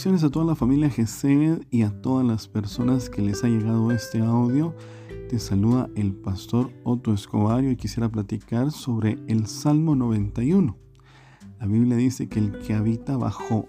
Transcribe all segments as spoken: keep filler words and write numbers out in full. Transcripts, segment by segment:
Bendiciones a toda la familia Gesed y a todas las personas que les ha llegado este audio. Te saluda el pastor Otto Escobar y quisiera platicar sobre el Salmo noventa y uno. La Biblia dice que el que habita bajo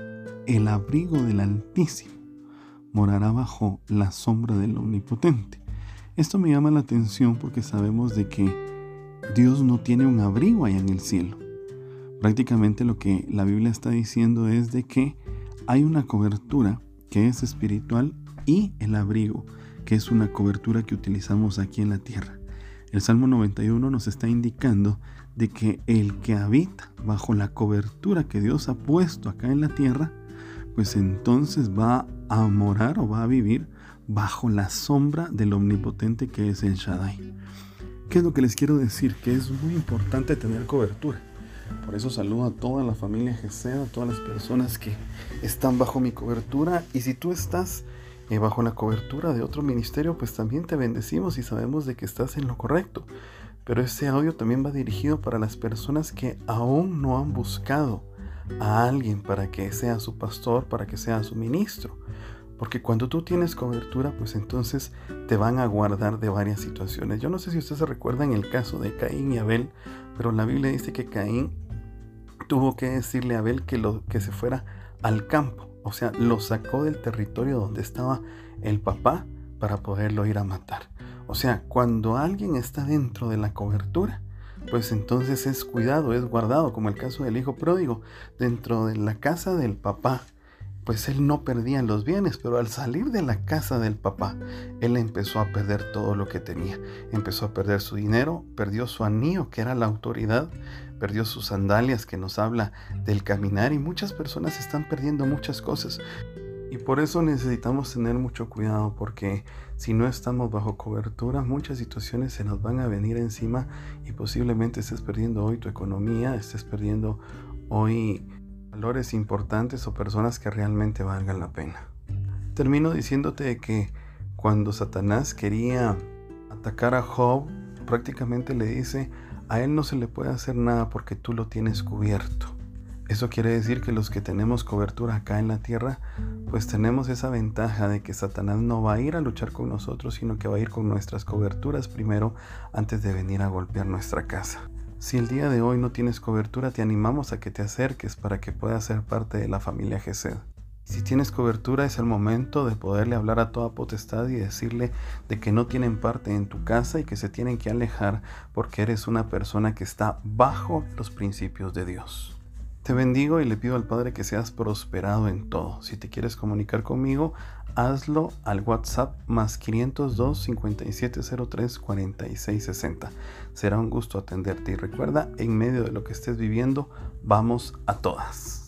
el abrigo del Altísimo morará bajo la sombra del Omnipotente. Esto me llama la atención porque sabemos de que Dios no tiene un abrigo allá en el cielo. Prácticamente lo que la Biblia está diciendo es de que hay una cobertura que es espiritual y el abrigo, que es una cobertura que utilizamos aquí en la tierra. El Salmo noventa y uno nos está indicando de que el que habita bajo la cobertura que Dios ha puesto acá en la tierra, pues entonces va a morar o va a vivir bajo la sombra del Omnipotente que es el Shaddai. ¿Qué es lo que les quiero decir? Que es muy importante tener cobertura. Por eso saludo a toda la familia Gesed, a todas las personas que están bajo mi cobertura. Y si tú estás eh, bajo la cobertura de otro ministerio, pues también te bendecimos y sabemos de que estás en lo correcto. Pero este audio también va dirigido para las personas que aún no han buscado a alguien para que sea su pastor, para que sea su ministro. Porque cuando tú tienes cobertura, pues entonces te van a guardar de varias situaciones. Yo no sé si ustedes se recuerdan el caso de Caín y Abel, pero la Biblia dice que Caín tuvo que decirle a Abel que, lo, que se fuera al campo. O sea, lo sacó del territorio donde estaba el papá para poderlo ir a matar. O sea, cuando alguien está dentro de la cobertura, pues entonces es cuidado, es guardado, como el caso del hijo pródigo. Dentro de la casa del papá, pues él no perdía los bienes, pero al salir de la casa del papá, él empezó a perder todo lo que tenía. Empezó a perder su dinero, perdió su anillo, que era la autoridad, perdió sus sandalias, que nos habla del caminar, y muchas personas están perdiendo muchas cosas. Y por eso necesitamos tener mucho cuidado, porque si no estamos bajo cobertura, muchas situaciones se nos van a venir encima y posiblemente estés perdiendo hoy tu economía, estés perdiendo hoy valores importantes o personas que realmente valgan la pena. Termino diciéndote que cuando Satanás quería atacar a Job, prácticamente le dice: a él no se le puede hacer nada porque tú lo tienes cubierto. Eso quiere decir que los que tenemos cobertura acá en la tierra, pues tenemos esa ventaja de que Satanás no va a ir a luchar con nosotros, sino que va a ir con nuestras coberturas primero antes de venir a golpear nuestra casa. Si el día de hoy no tienes cobertura, te animamos a que te acerques para que puedas ser parte de la familia Gesed. Si tienes cobertura, es el momento de poderle hablar a toda potestad y decirle de que no tienen parte en tu casa y que se tienen que alejar porque eres una persona que está bajo los principios de Dios. Te bendigo y le pido al Padre que seas prosperado en todo. Si te quieres comunicar conmigo, hazlo al WhatsApp más quinientos dos, cincuenta y siete cero tres, cuarenta y seis sesenta. Será un gusto atenderte y recuerda, en medio de lo que estés viviendo, vamos a todas.